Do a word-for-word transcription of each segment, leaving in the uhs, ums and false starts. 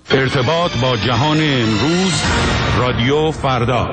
ارتباط با جهان امروز، رادیو فردا.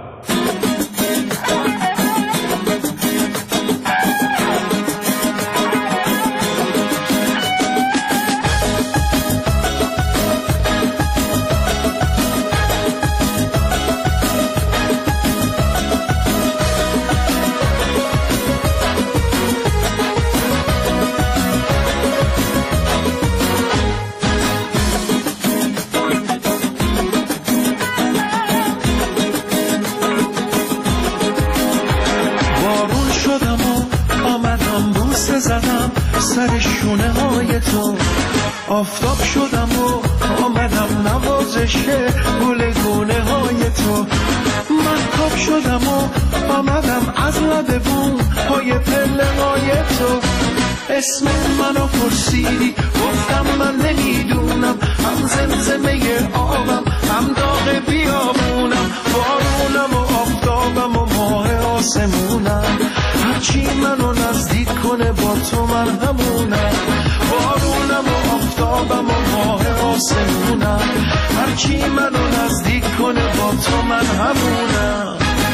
سر شونه های تو آفتاب شدم و آمدم نوازش گل گونه های تو. من تاب شدم و آمدم از لب بوم های پله های تو. اسم منو پرسیدی گفتم من نمیدونم، هم زمزمه آبم هم داغ بیابونم، بارونم و آفتابم و ماه آسمونم. هرچی منو نزدیک کنه با تو من همونم، بارونم و آفتابم و ماه آسمونم. هرچی منو نزدیک کنه با تو من همونم.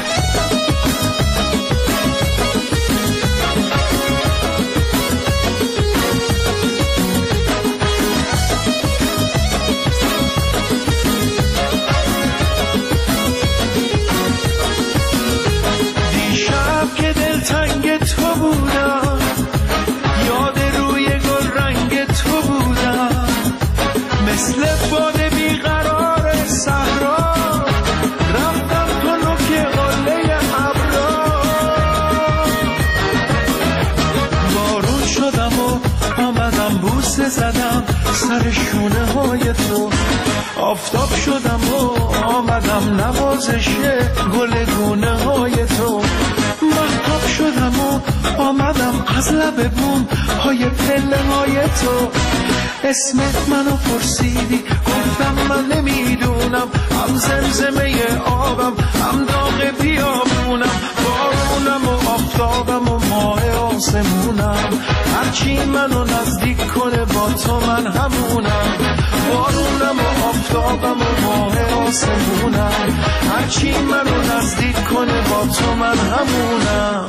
زدم سر شونه های تو. آفتاب شدم و آمدم نوازش گل گونه های تو. مهتاب شدم و آمدم از لب بوم های پله های تو. اسمت منو پرسیدی گفتم من نمیدونم، هم زمزمه آبم هم داغ بیابونم، بارونم و آفتابم و ماه آسمونم. هرچی منو نزدیک کنه با تو من همونم، بارونم و آفتابم و ماه آسمونم. هرچی منو نزدیک کنه با تو من همونم.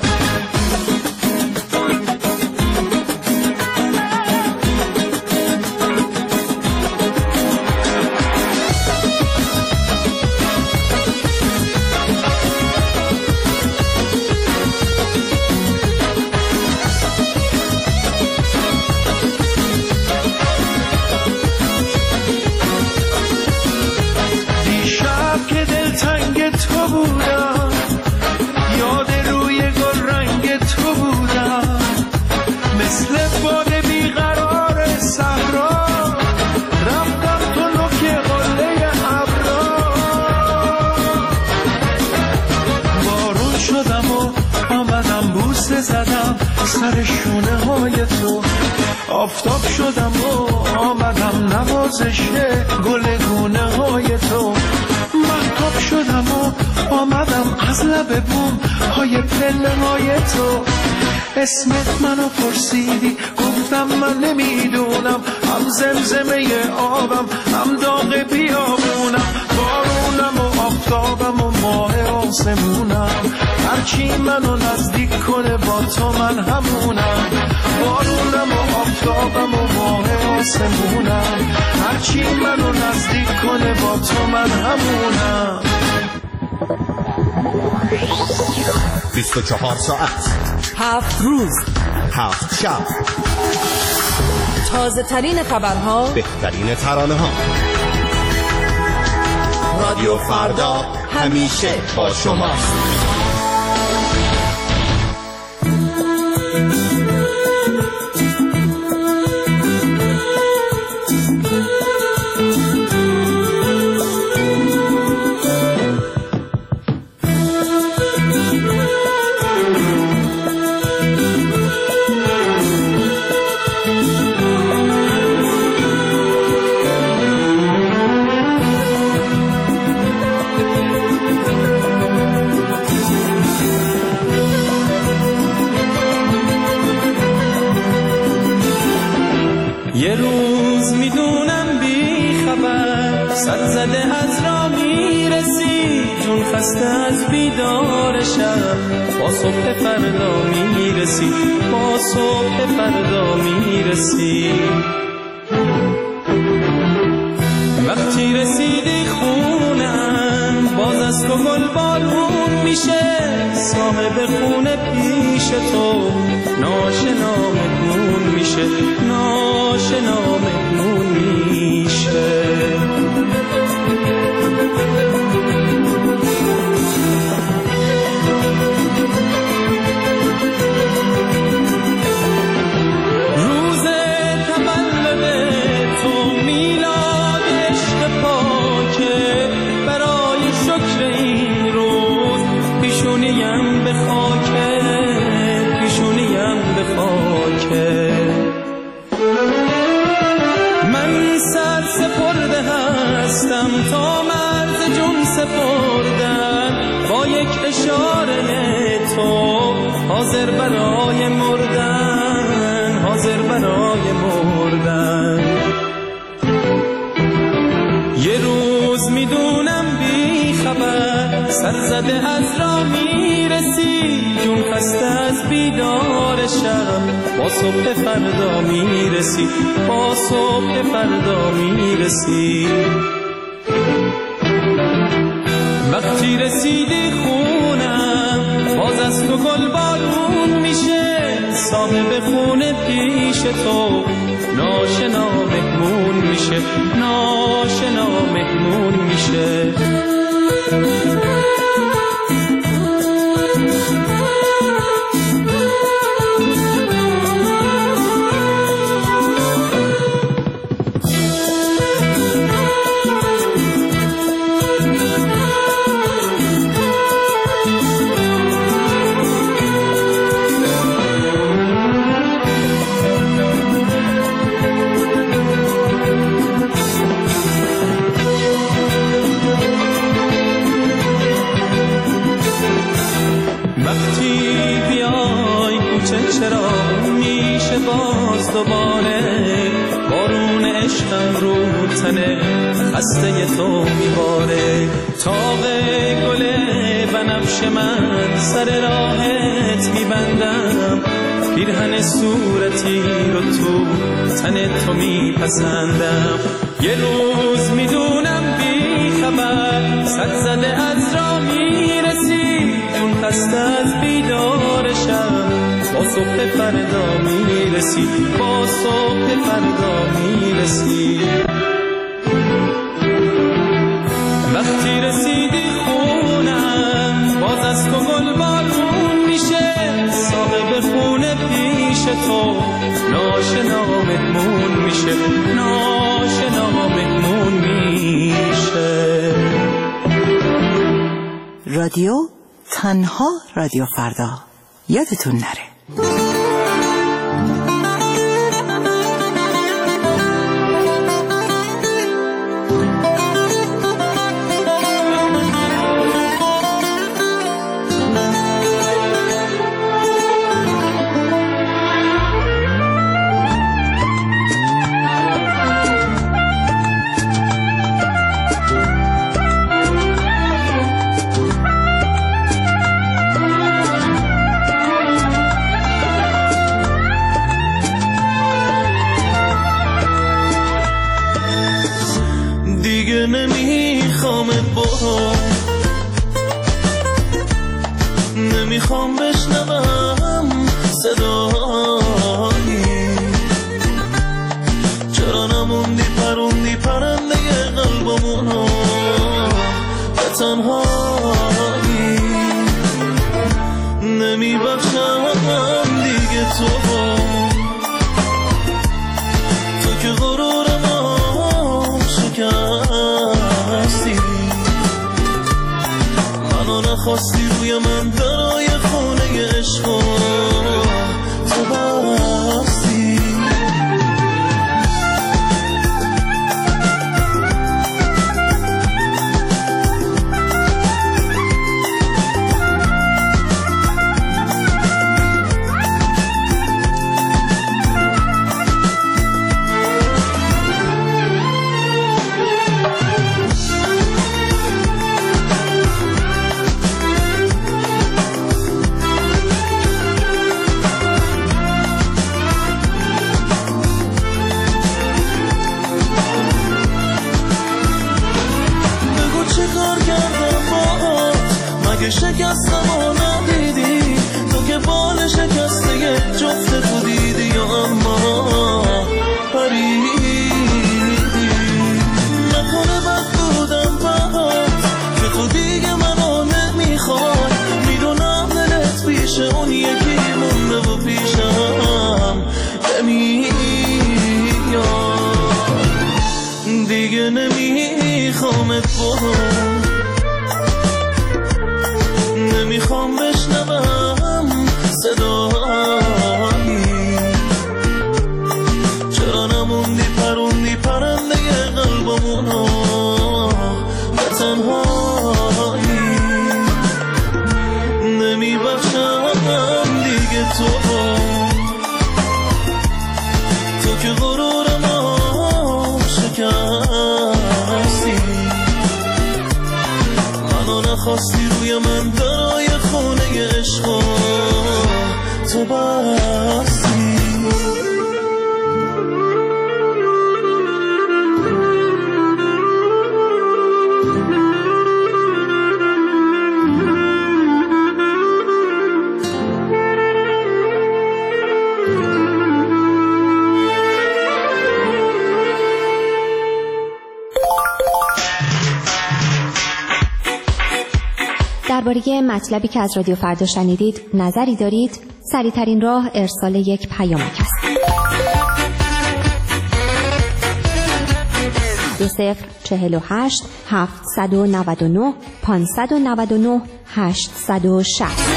زدم سر شونه های تو. آفتاب شدم و آمدم نوازش گل گونه های تو. مهتاب شدم و آمدم از لب بوم های پله های تو. اسمت منو پرسیدی گفتم من نمیدونم، هم زمزمه آبم هم داغ بیابونم، بارونم و آفتابم و ماه آسمونم. هرچی منو نزدیک کنه با تو من همونم، بارونم و آفتابم و ماه آسمونم. هرچی منو نزدیک کنه با تو من همونم. بیست و چهار ساعت، هفت روز، هفت شب، تازه ترین خبرها، بهترین ترانه ها. رادیو فردا همیشه با شماست. یه روز میدونم سر زده از را میرسی، جون خسته از بیدار شب، با صبح فردا میرسی، با صبح فردا میرسی. وقتی رسیدی خونم باز از تو گل بارون میشه، صاحب خونه پیش تو ناشنا مهمون میشه، ناشنا مهمون میشه. تا مرز جون سپردن، با یک اشاره تو حاضر برای مردن، حاضر برای مردن. یه روز میدونم بی خبر سر زده از را میرسی، جون خسته از بیدار شب، با صبح فردا میرسی، با صبح فردا میرسی. وقتی رسیدی خونم باز از تو گل بارون میشه، صاحب خونه پیش تو ناشنا مهمون میشه، ناشنا مهمون میشه. چرا میشه باز دوباره بارون عشقم رو تنه خسته تو میباره، تاق گل بنفش من سر راحت میبندم، پیرهن صورتی رو تو تن تو میپسندم. یه روز میدونم بی خبر سد زده از را میرسی، جون خسته از بیدار شب، با صبح فردا میرسی، با صبح فردا میرسی. وقتی رسیدی خونم باز از تو گل بارون میشه، صاحب خونه پیش تو ناشنا مهمون میشه، ناشنا مهمون میشه. رادیو تنها رادیو فردا، یادتون نره. نمیخوام بشنوم صدایی، چرا نموندی پروندی پرنده قلبمونو به تنهایی. نمیبخشم دیگه تو تو که غرور ما شکستی، منو نخواستی روی من درای خونه عشقا تو بستی. که شکستم و ندیدی، تو که بال شکسته جفت تو دیدی اما پریدی. نکنه بد بودم بهات که تو دیگه منو نمیخوای، میدونم دلت پیش اون یکی مونده و پیشم نمیاد، دیگه نمیخوامت بهم، نمیخوام بشنوم صدایی، چرا نموندی پروندی پرنده قلبمونو به تنهایی، نمیبخشم دیگه تو تو که غرورمو شکستی، منو نخواستی روی من درای خونه عشقا تو بستی. درباره مطلبی که از رادیو فردا شنیدید نظری دارید؟ سریع‌ترین راه ارسال یک پیامک است. دو صفر چهل و هشت هفتصد و نود و نه پانصد و نود و نه هشتصد و شصت.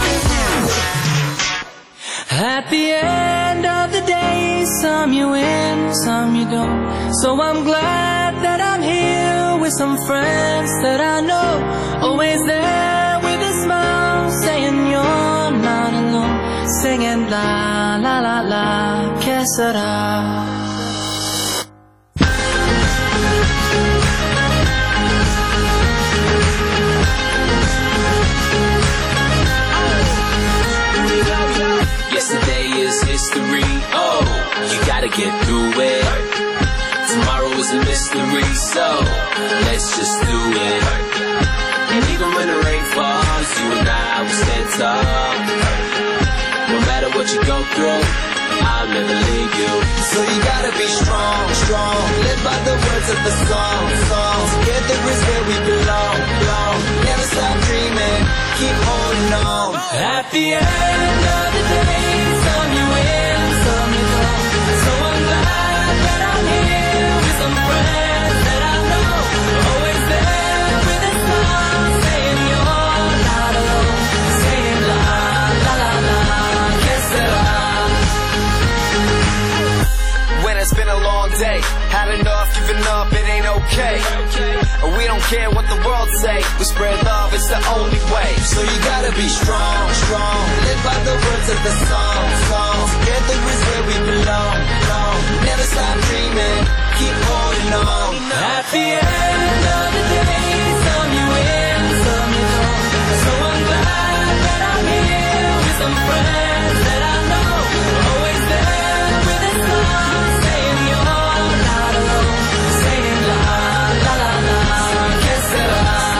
At the end of the day, some you win, some you don't. So I'm glad that I'm here with some friends that I know, always there with a smile, saying you're not alone, singing la la la la, que sera. Yesterday is history, oh, you gotta get through it. Tomorrow is a mystery, so let's just do it. And even when the rain falls, you and I will stand tall. No matter what you go through, I'll never leave you. So you gotta be strong, strong. Live by the words of the song, song. Together is where we belong, belong. Never stop dreaming, keep holding on. At the end of the day, some you win, some you don't. So I'm glad that I'm here with some friends that I know, always there with a smile, saying you're not alone, saying la la la la, que sera. When it's been a long day, had enough, giving up, it ain't okay. We don't care what the world say, we spread love, it's the only way. So you gotta be strong, strong. Live by the words of the song, song. Together is where we belong, belong. Never stop dreaming, keep holding on. At the end of the day, some you win, some you don't. So I'm glad that I'm here with some friends that I know, always there with a smile, saying you're not alone, saying la la la la, que sera.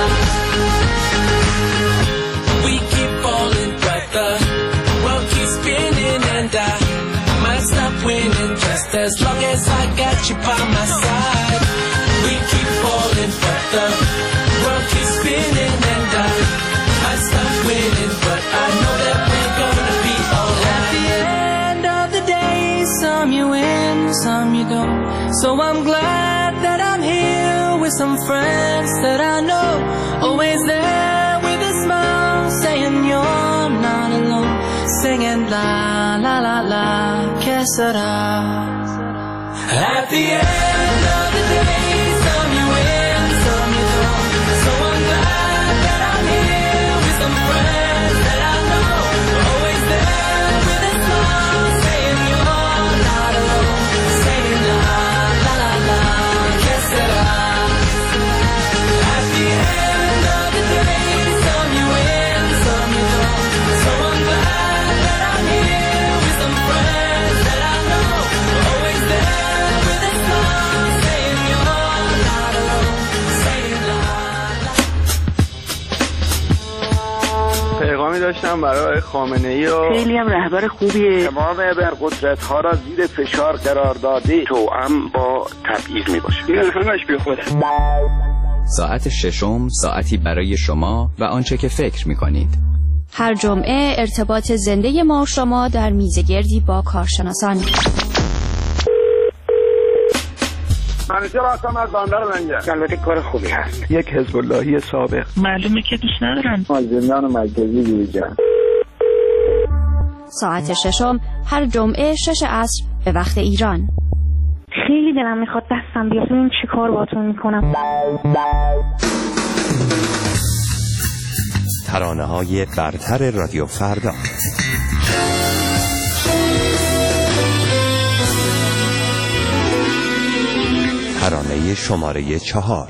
We keep falling, but the world keeps spinning, and I might stop winning just as long as I got you by my side. We keep falling, but the world keeps spinning, and I might stop winning, but I know that we're gonna be alright. At the end of the day, some you win, some you don't. So I'm glad that I'm here with some friends that I know, always there with a smile, saying you're not alone, singing la la la la, que sera. At the end of the day, some you win, some you don't. So I'm glad that I'm here with some friends that I know, always there with a smile, saying you're not alone, saying la la la la, que sera. At the end of the day, some you win, some you don't. So I'm glad that I'm here with some friends that I know, always there with a smile. داشتم برای خامنه‌ای و خیلی هم رهبر خوبیه. تمام ابرقدرت‌ها را زیر فشار قرار داده، توأم با تبعیض میباشه. این همش بی خوده. ساعت ششم ساعتی برای شما و آنچه که فکر می‌کنید. هر جمعه ارتباط زنده ما و شما در میزگردی با کارشناسان. منیجر هستم از بندر لنگر. البته کار خوبی هست. یک حزب اللهی سابق. معلومه که دوست ندارن. از زندان مرکزی بیرون. ساعت ششم هر جمعه شش عصر به وقت ایران. خیلی دلم میخواد دستم بیاد ببین چی کار باهاتون میکنم. ترانه‌های برتر رادیو فردا. ترانه شماره چهار.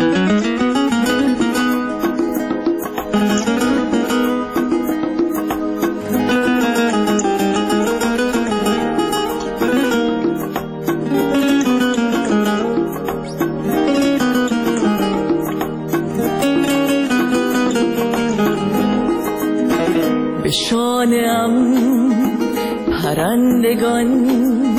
به شانه‌ام پرندگان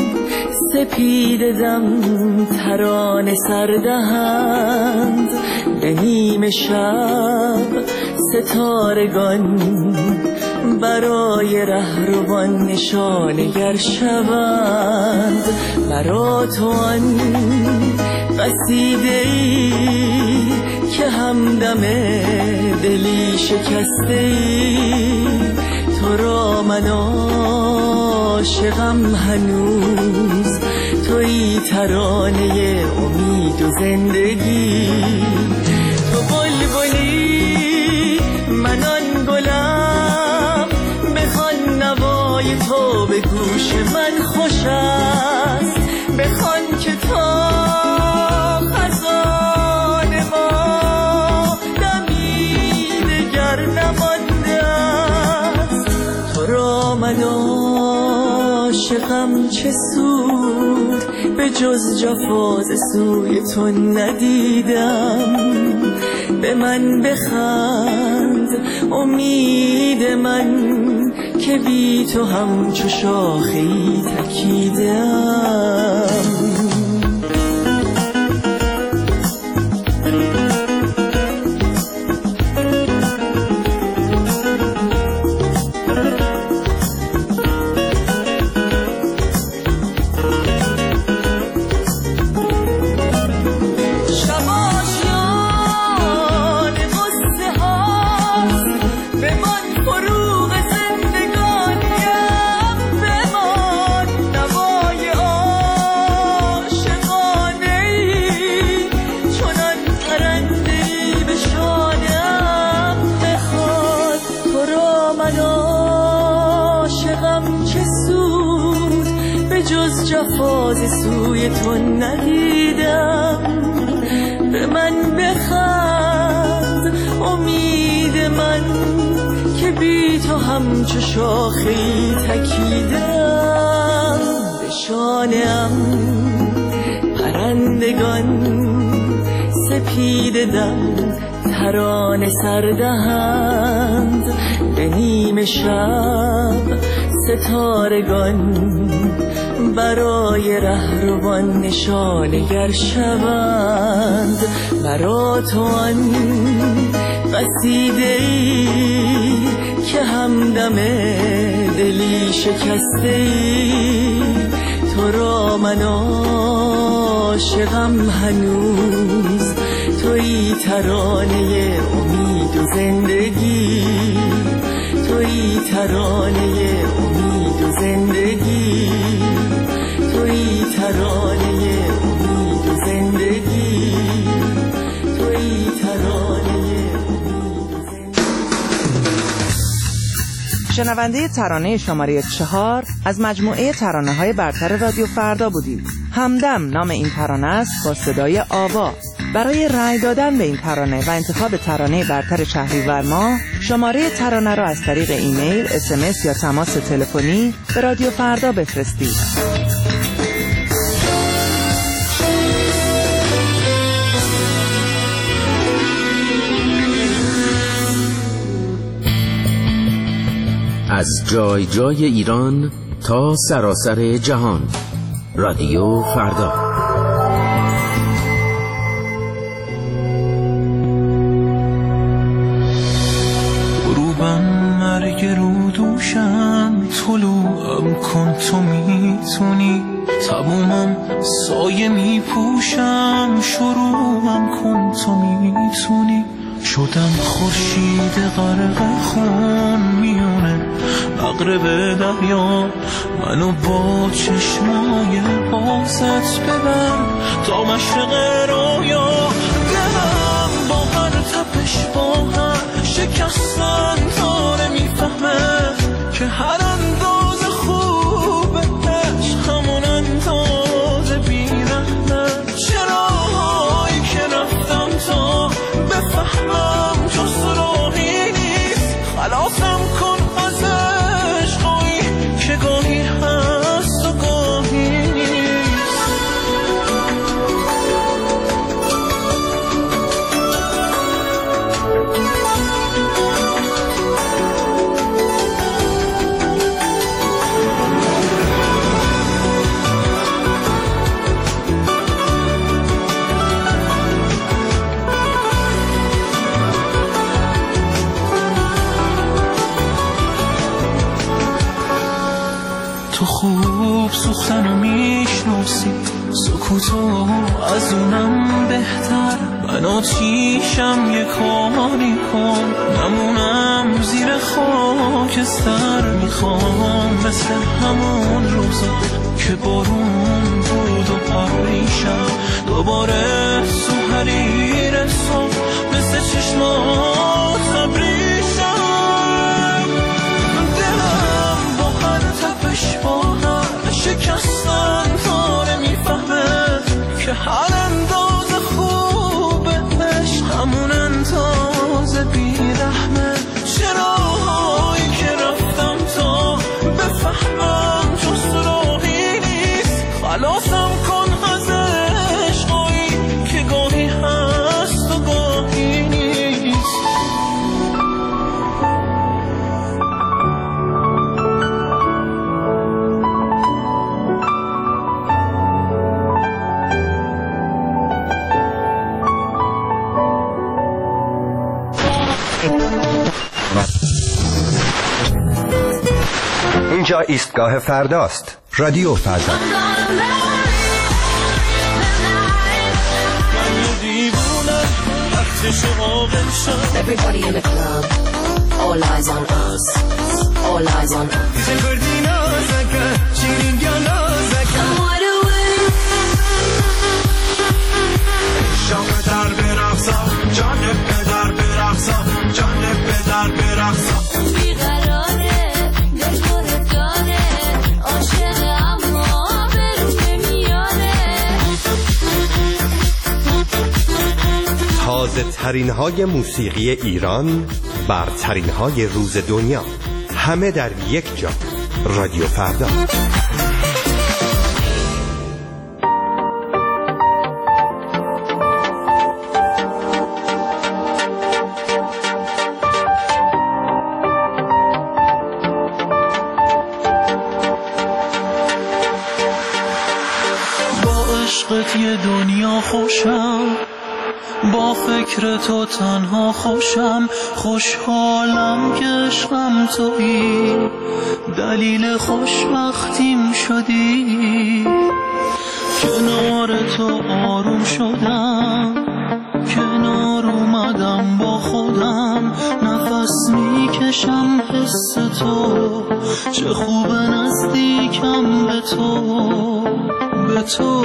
سپید دم ترانه سردهند، به نیم شب ستارگان برای رهروان نشانه گر شوند. برا تو آن قصیده‌ای که همدم دلی شکسته‌ای، تو را من عاشقم هنوز، تویی ترانه امید و زندگی. تو بلبلی من آن گلم، بخوان نوای تو به گوش من خوش است، بخوان که تا خزان ما دمی دگر نمانده است. تو را من عاشقم چه سود، به جز جفا ز سوی تو ندیدم. به من بخند امید من که بی تو همچو شاخه‌ای تکیدم. جفاز سوی تو ندیدم. به من بخند امید من که بی تو همچو شاخه‌ای تکیدم. به شانه‌ام پرندگان سپید دم ترانه سردهند، به نیم شب ستارگان برای رهروان نشانه گر شوند. برا تو آن قصیده‌ای که همدم دلی شکسته‌ای، تو را من عاشقم هنوز، تویی ترانه امید و زندگی. تویی ترانه امید و زندگی. تویی ترانه امید و زندگی. تویی ترانه امید و زندگی. شنونده ترانه شماره چهار از مجموعه ترانه‌های برتر رادیو فردا بودید. همدم نام این ترانه است با صدای آوا. برای رأی دادن به این ترانه و انتخاب ترانه برتر شهریور ماه، شماره ترانه را از طریق ایمیل، اس ام اس یا تماس تلفنی به رادیو فردا بفرستید. از جای جای ایران تا سراسر جهان. رادیو فردا. غروبم مرگ رو دوشم، طلوعم کن تو میتونی، تمومم سایه میپوشم، شروعم کن تو میتونی. شدم خورشید غرق خون میونه مغرب دریا، منو با چشمای بازت ببر تا مشرق رویا. دلم با هر تپش با هر شکستن تا نمیفهمه که هر انداز خوبه عشق همون انداز بیرحمه. چراهایی که رفتم تا بفهمم جز راهی نیست، خلاصم کن از عشقایی که گاهی هست و گاهی نیست. تو خوب سوختنو میشناسی، سکوتو از اونم بهتر. من آتیشم یه کاری کن، نمونم زیر خاکستر. میخوام مثل همون روزا که بارون بود و پریشم، دوباره تو حریر صبح مثل چشمات تبریشم. دلم با هر تپش با هر شکستن تا نمیفهمه که هر انداز خوبه عشق همون انداز بیرحمه. چراهایی که رفتم تا بفهمم جز راهی نیست، خلاصم کن از عشقایی که گاهی هست و گاهی نیست. اینجا ایستگاه فرداست. رادیو فردا. Everybody in the club, all eyes on us, all eyes on us. جان پدر برقصا، جان پدر برقصا، جان پدر برقصا. بیقراره دلخورت داره، عاشق اما به روز نمیاره. تازه ترین های موسیقی ایران، برترین های روز دنیا، همه در یک جا. رادیو فردا. عشقت یه دنیا خوشم، با فکر تو تنها خوشم. خوشحالم که عشقم تویی، دلیل خوشبختیم شدی. کنار تو آروم شدم، کنار اومدم با خودم. نفس میکشم حس تو، چه خوب نزدیکم به تو، به تو.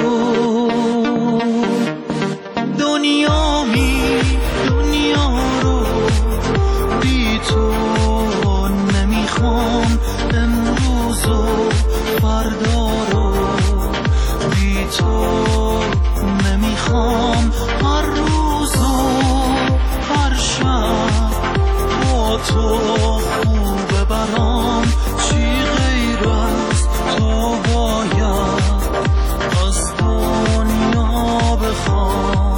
دنیا می دنیا رو بی تو نمیخوام، امروز و فردا رو بی تو نمیخوام. هر روز و هر شب با تو خوبه برام، چی غیر از تو باید از دنیا بخوام.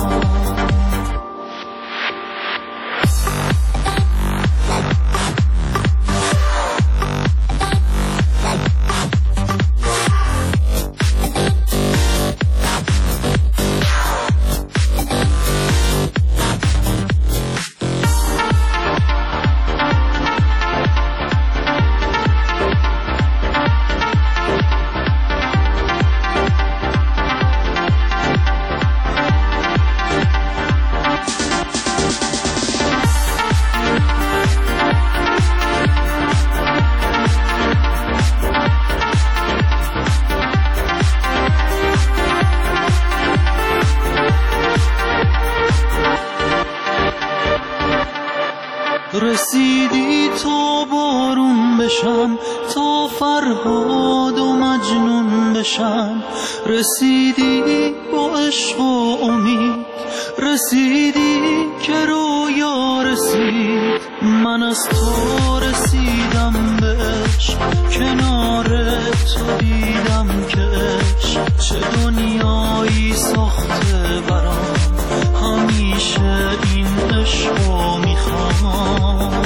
رسیدی تا بارون بشم، تا فرهاد و مجنون بشم. رسیدی با عشق و امید، رسیدی که رویا رسید. من از تو رسیدم به عشق، کنار تو دیدم که عشق چه دنیایی ساخته برام. همیشه این عشقو میخوام.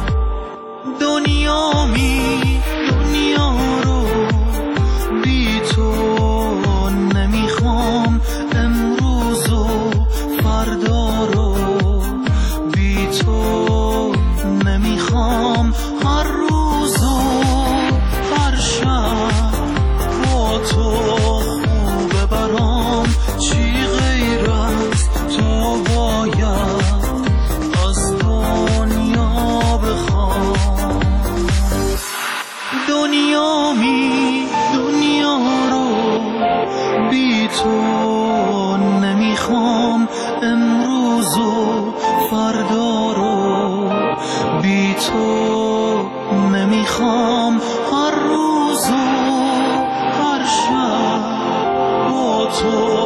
دنیا می دنیا رو بی تو نمیخوام. امروز و فردا رو بی تو نمیخوام. هر روز و هر شب با تو خوبه برام. چی غیر از تو باید از دنیا بخوام. دنیا می دنیا رو بی تو نمیخوام. امروز و فردا رو بی تو نمیخوام. هر روز و هر شب با تو